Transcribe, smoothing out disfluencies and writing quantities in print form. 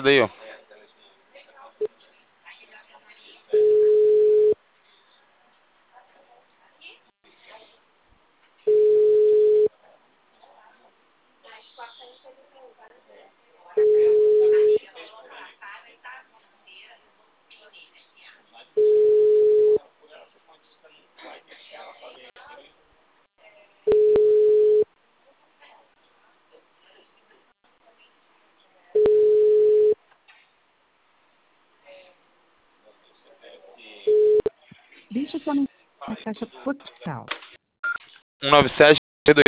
Daí, ó. Deixe sua mensagem na caixa postal. 197